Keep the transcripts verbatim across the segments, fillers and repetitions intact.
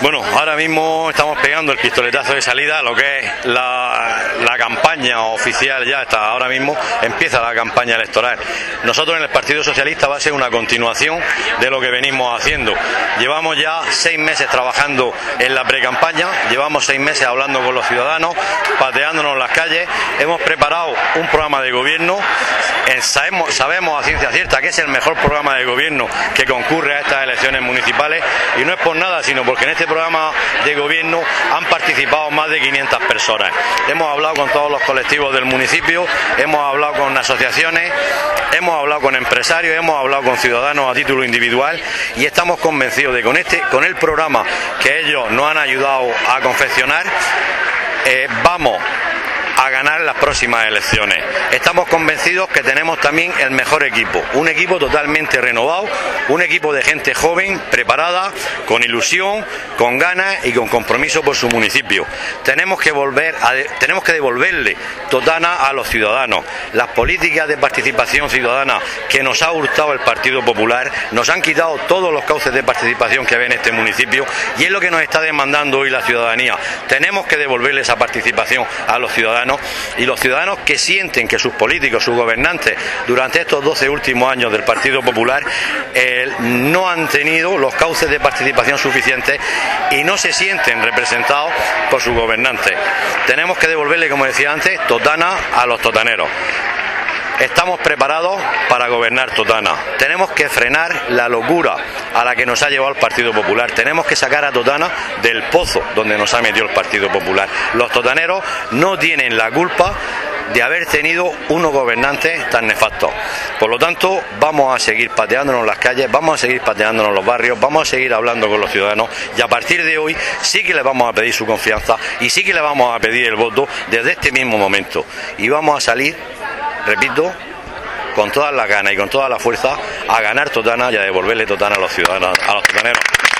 Bueno, ahora mismo estamos pegando el pistoletazo de salida a lo que es la, la campaña oficial. Ya está, ahora mismo empieza la campaña electoral. Nosotros en el Partido Socialista va a ser una continuación de lo que venimos haciendo. Llevamos ya seis meses trabajando en la precampaña, llevamos seis meses hablando con los ciudadanos, pateándonos en las calles, hemos preparado un programa de gobierno, sabemos, sabemos a ciencia cierta que es el mejor programa de gobierno que concurre a estas elecciones municipales, y no es por nada, sino porque en este programa de gobierno han participado más de quinientas personas. Hemos hablado con todos los colectivos del municipio, hemos hablado con asociaciones, hemos hablado con empresarios, hemos hablado con ciudadanos a título individual, y estamos convencidos de que con este, con el programa que ellos nos han ayudado a confeccionar, eh, vamos a ganar las próximas elecciones. Estamos convencidos que tenemos también el mejor equipo, un equipo totalmente renovado, un equipo de gente joven, preparada, con ilusión, con ganas y con compromiso por su municipio. Tenemos que volver a de, tenemos que devolverle Totana a los ciudadanos. Las políticas de participación ciudadana que nos ha hurtado el Partido Popular nos han quitado todos los cauces de participación que había en este municipio, y es lo que nos está demandando hoy la ciudadanía. Tenemos que devolverle esa participación a los ciudadanos, y los ciudadanos que sienten que sus políticos, sus gobernantes, durante estos doce últimos años del Partido Popular eh, no han tenido los cauces de participación suficientes y no se sienten representados por sus gobernantes. Tenemos que devolverle, como decía antes, Totana a los totaneros. Estamos preparados para gobernar Totana. Tenemos que frenar la locura a la que nos ha llevado el Partido Popular. Tenemos que sacar a Totana del pozo donde nos ha metido el Partido Popular. Los totaneros no tienen la culpa de haber tenido unos gobernantes tan nefastos. Por lo tanto, vamos a seguir pateándonos en las calles, vamos a seguir pateándonos en los barrios, vamos a seguir hablando con los ciudadanos, y a partir de hoy sí que les vamos a pedir su confianza y sí que les vamos a pedir el voto desde este mismo momento. Y vamos a salir, repito, con todas las ganas y con toda la fuerza a ganar Totana y a devolverle Totana a los ciudadanos, a los totaneros.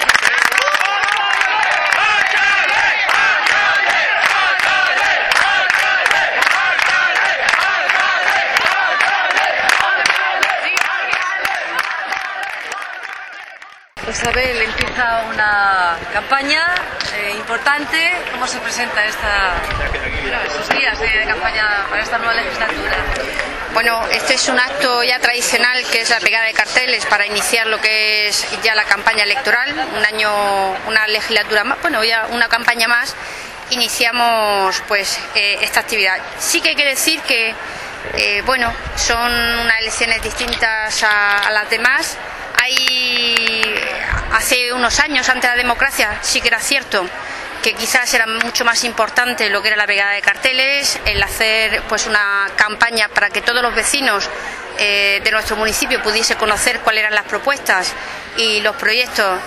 Isabel, empieza una campaña eh, importante. ¿Cómo se presenta esta, estos días de, de campaña para esta nueva legislatura? Bueno, este es un acto ya tradicional, que es la pegada de carteles para iniciar lo que es ya la campaña electoral. Un año, una legislatura más, bueno, ya una campaña más, iniciamos pues eh, esta actividad. Sí que hay que decir que eh, bueno, son unas elecciones distintas a, a las demás. Hay, hace unos años, antes de la democracia, sí que era cierto que quizás era mucho más importante lo que era la pegada de carteles, el hacer pues una campaña para que todos los vecinos eh, de nuestro municipio pudiese conocer cuáles eran las propuestas y los proyectos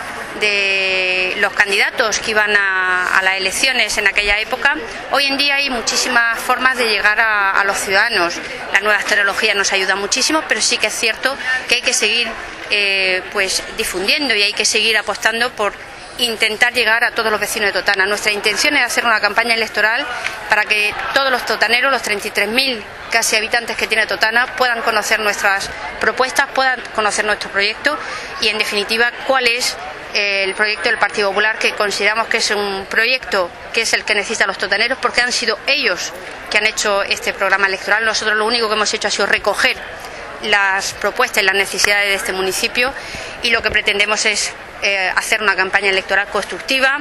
de los candidatos que iban a, a las elecciones en aquella época. Hoy en día hay muchísimas formas de llegar a, a los ciudadanos. Las nuevas tecnologías nos ayudan muchísimo, pero sí que es cierto que hay que seguir eh, pues difundiendo, y hay que seguir apostando por intentar llegar a todos los vecinos de Totana. Nuestra intención es hacer una campaña electoral para que todos los totaneros, los treinta y tres mil casi habitantes que tiene Totana, puedan conocer nuestras propuestas, puedan conocer nuestro proyecto y, en definitiva, cuál es eh, el proyecto del Partido Popular, que consideramos que es un proyecto que es el que necesitan los totaneros, porque han sido ellos que han hecho este programa electoral. Nosotros lo único que hemos hecho ha sido recoger las propuestas y las necesidades de este municipio, y lo que pretendemos es eh, hacer una campaña electoral constructiva.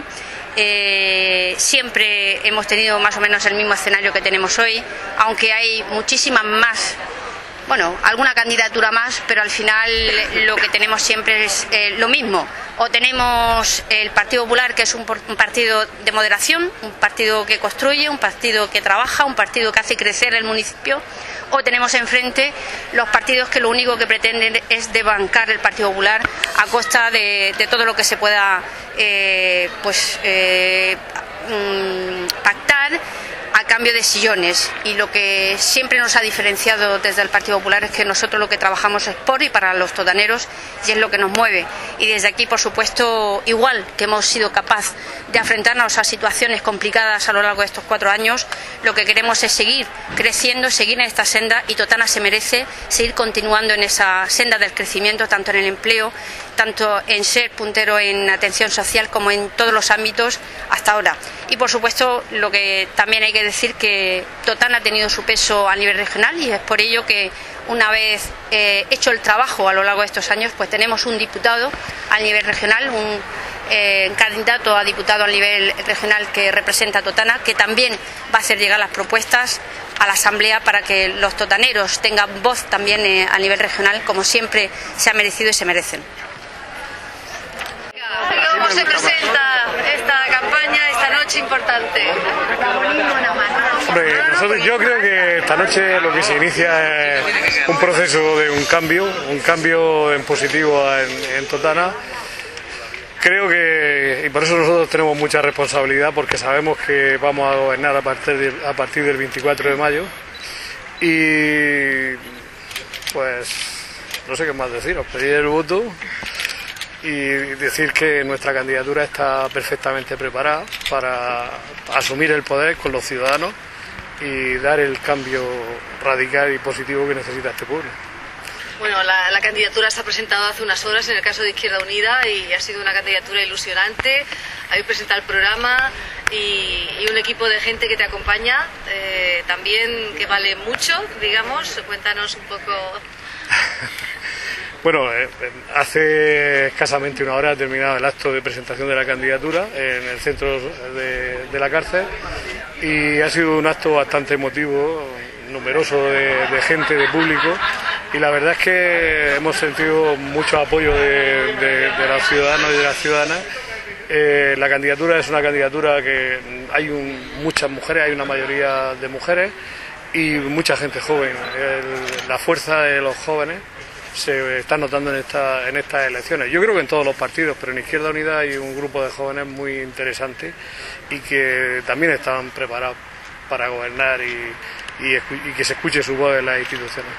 Eh, siempre hemos tenido más o menos el mismo escenario que tenemos hoy, aunque hay muchísimas más, bueno, alguna candidatura más, pero al final lo que tenemos siempre es eh, lo mismo. O tenemos el Partido Popular, que es un, un partido de moderación, un partido que construye, un partido que trabaja, un partido que hace crecer el municipio, o tenemos enfrente los partidos que lo único que pretenden es desbancar el Partido Popular a costa de, de todo lo que se pueda eh, pues eh, pactar a cambio cambio de sillones, y lo que siempre nos ha diferenciado desde el Partido Popular es que nosotros lo que trabajamos es por y para los totaneros, y es lo que nos mueve. Y desde aquí, por supuesto, igual que hemos sido capaz de enfrentarnos a situaciones complicadas a lo largo de estos cuatro años, lo que queremos es seguir creciendo, seguir en esta senda, y Totana se merece seguir continuando en esa senda del crecimiento, tanto en el empleo, tanto en ser puntero en atención social, como en todos los ámbitos hasta ahora. Y por supuesto, lo que también hay que decir que Totana ha tenido su peso a nivel regional, y es por ello que una vez eh, hecho el trabajo a lo largo de estos años, pues tenemos un diputado a nivel regional, un eh, candidato a diputado a nivel regional que representa a Totana, que también va a hacer llegar las propuestas a la Asamblea para que los totaneros tengan voz también eh, a nivel regional, como siempre se ha merecido y se merecen. ¿Cómo se presenta esta campaña, esta noche importante? Hombre, nosotros, yo creo que esta noche lo que se inicia es un proceso de un cambio, un cambio en positivo en, en Totana. Creo que, y por eso nosotros tenemos mucha responsabilidad, porque sabemos que vamos a gobernar a partir, de, a partir del veinticuatro de mayo, y pues no sé qué más deciros, pedir el voto y decir que nuestra candidatura está perfectamente preparada para asumir el poder con los ciudadanos y dar el cambio radical y positivo que necesita este pueblo. Bueno, la, la candidatura se ha presentado hace unas horas en el caso de Izquierda Unida, y ha sido una candidatura ilusionante. Habéis presentado el programa y, y un equipo de gente que te acompaña, eh, también que vale mucho, digamos. Cuéntanos un poco. Bueno, eh, hace escasamente una hora ha terminado el acto de presentación de la candidatura en el centro de, de la cárcel, y ha sido un acto bastante emotivo, numeroso de, de gente, de público, y la verdad es que hemos sentido mucho apoyo de, de, de los ciudadanos y de las ciudadanas. Eh, la candidatura es una candidatura que hay un, muchas mujeres, hay una mayoría de mujeres y mucha gente joven. El, la fuerza de los jóvenes se está notando en, esta, en estas elecciones. Yo creo que en todos los partidos, pero en Izquierda Unida hay un grupo de jóvenes muy interesante y que también están preparados para gobernar y, y, y que se escuche su voz en las instituciones.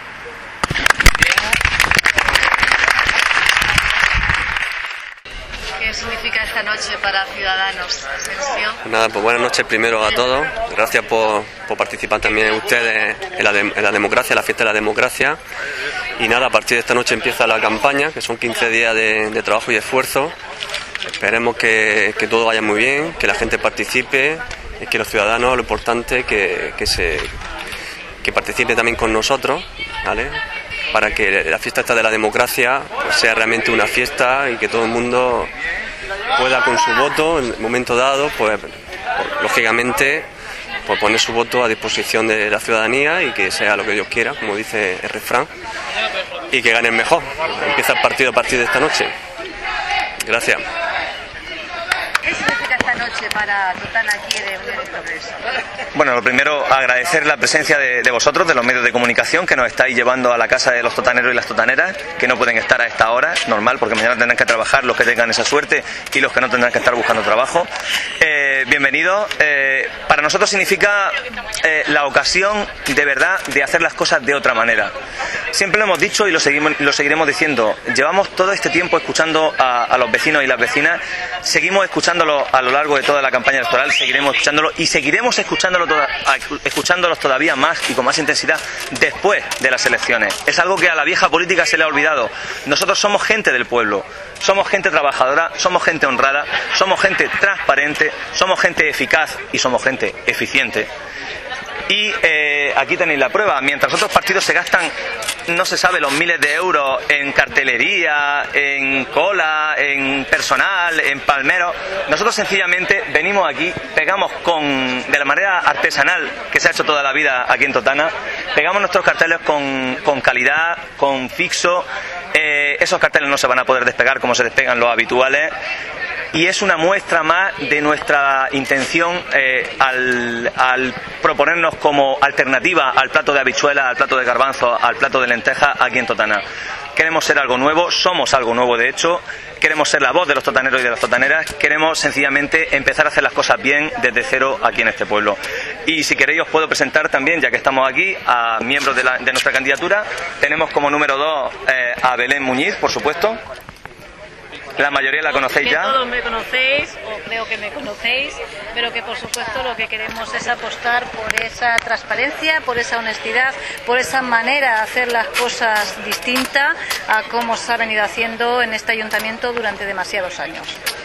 ¿Qué significa esta noche para Ciudadanos, Asensio? Nada, pues buenas noches primero a todos. Gracias por, por participar también ustedes en la, de, en la democracia, la fiesta de la democracia. Y nada, a partir de esta noche empieza la campaña, que son quince días de, de trabajo y esfuerzo. Esperemos que, que todo vaya muy bien, que la gente participe, y que los ciudadanos, lo importante, que, que, se, que participe también con nosotros, ¿vale? Para que la fiesta esta de la democracia pues sea realmente una fiesta y que todo el mundo pueda con su voto en el momento dado, pues, pues lógicamente pues poner su voto a disposición de la ciudadanía y que sea lo que Dios quiera, como dice el refrán, y que gane el mejor. Empieza el partido a partir de esta noche. Gracias. ¿Qué significa esta noche para Totana aquí de Unión y Progreso? Bueno, lo primero, agradecer la presencia de, de vosotros, de los medios de comunicación, que nos estáis llevando a la casa de los totaneros y las totaneras, que no pueden estar a esta hora, normal, porque mañana tendrán que trabajar los que tengan esa suerte y los que no tendrán que estar buscando trabajo. Eh, bienvenidos. Eh, para nosotros significa eh, la ocasión de verdad de hacer las cosas de otra manera. Siempre lo hemos dicho y lo, seguimos, lo seguiremos diciendo. Llevamos todo este tiempo escuchando a, a los vecinos y las vecinas, seguimos escuchándolo a lo largo de toda la campaña electoral, seguiremos escuchándolo y seguiremos escuchándolo toda, escuchándolos todavía más y con más intensidad después de las elecciones. Es algo que a la vieja política se le ha olvidado. Nosotros somos gente del pueblo, somos gente trabajadora, somos gente honrada, somos gente transparente, somos gente eficaz y somos gente eficiente. Y eh, aquí tenéis la prueba. Mientras otros partidos se gastan, no se sabe, los miles de euros en cartelería, en cola, en personal, en palmeros, nosotros sencillamente venimos aquí, pegamos con de la manera artesanal que se ha hecho toda la vida aquí en Totana, pegamos nuestros carteles con, con calidad, con fixo. Eh, esos carteles no se van a poder despegar como se despegan los habituales. Y es una muestra más de nuestra intención eh, al, al proponernos como alternativa al plato de habichuela, al plato de garbanzo, al plato de lenteja aquí en Totana. Queremos ser algo nuevo, somos algo nuevo de hecho. queremos ser la voz de los totaneros y de las totaneras, queremos sencillamente empezar a hacer las cosas bien desde cero aquí en este pueblo. Y si queréis os puedo presentar también, ya que estamos aquí, a miembros de, la, de nuestra candidatura. Tenemos como número dos eh, a Belén Muñiz, por supuesto. La mayoría la conocéis ya. Todos me conocéis, o creo que me conocéis, pero que por supuesto lo que queremos es apostar por esa transparencia, por esa honestidad, por esa manera de hacer las cosas distinta a cómo se ha venido haciendo en este ayuntamiento durante demasiados años.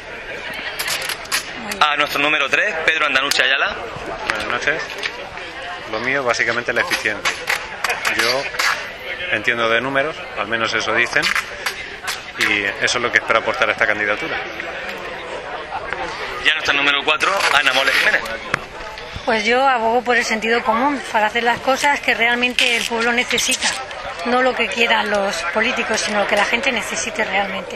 A nuestro número tres, Pedro Andanucci Ayala. Buenas noches. Lo mío básicamente es la eficiencia. Yo entiendo de números, al menos eso dicen, y eso es lo que espero aportar a esta candidatura. Y a nuestro número cuatro, Ana Moles Jiménez. Pues yo abogo por el sentido común, para hacer las cosas que realmente el pueblo necesita, no lo que quieran los políticos, sino lo que la gente necesite realmente.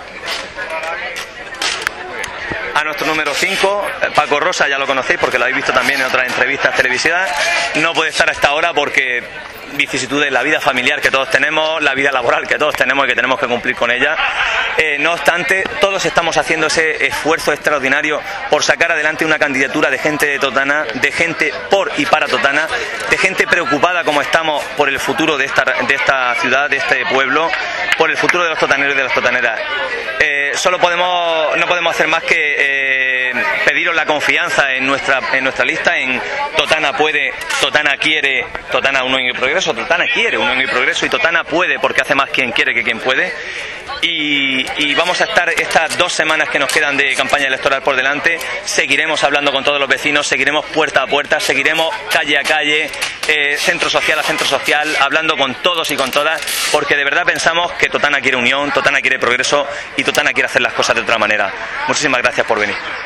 A nuestro número cinco, Paco Rosa, ya lo conocéis porque lo habéis visto también en otras entrevistas televisivas. No puede estar a esta hora porque vicisitudes, la vida familiar que todos tenemos, la vida laboral que todos tenemos y que tenemos que cumplir con ella. Eh, no obstante, todos estamos haciendo ese esfuerzo extraordinario por sacar adelante una candidatura de gente de Totana, de gente por y para Totana, de gente preocupada como estamos por el futuro de esta, de esta ciudad, de este pueblo, por el futuro de los totaneros y de las totaneras. Eh, solo podemos, no podemos hacer más que eh, pediros la confianza en nuestra, en nuestra lista, en Totana puede, Totana quiere, Totana unión y progreso, Totana quiere unión y progreso y Totana puede porque hace más quien quiere que quien puede. Y, y vamos a estar estas dos semanas que nos quedan de campaña electoral por delante, seguiremos hablando con todos los vecinos, seguiremos puerta a puerta, seguiremos calle a calle, eh, centro social a centro social, hablando con todos y con todas, porque de verdad pensamos que Totana quiere unión, Totana quiere progreso y Totana quiere hacer las cosas de otra manera. Muchísimas gracias por venir.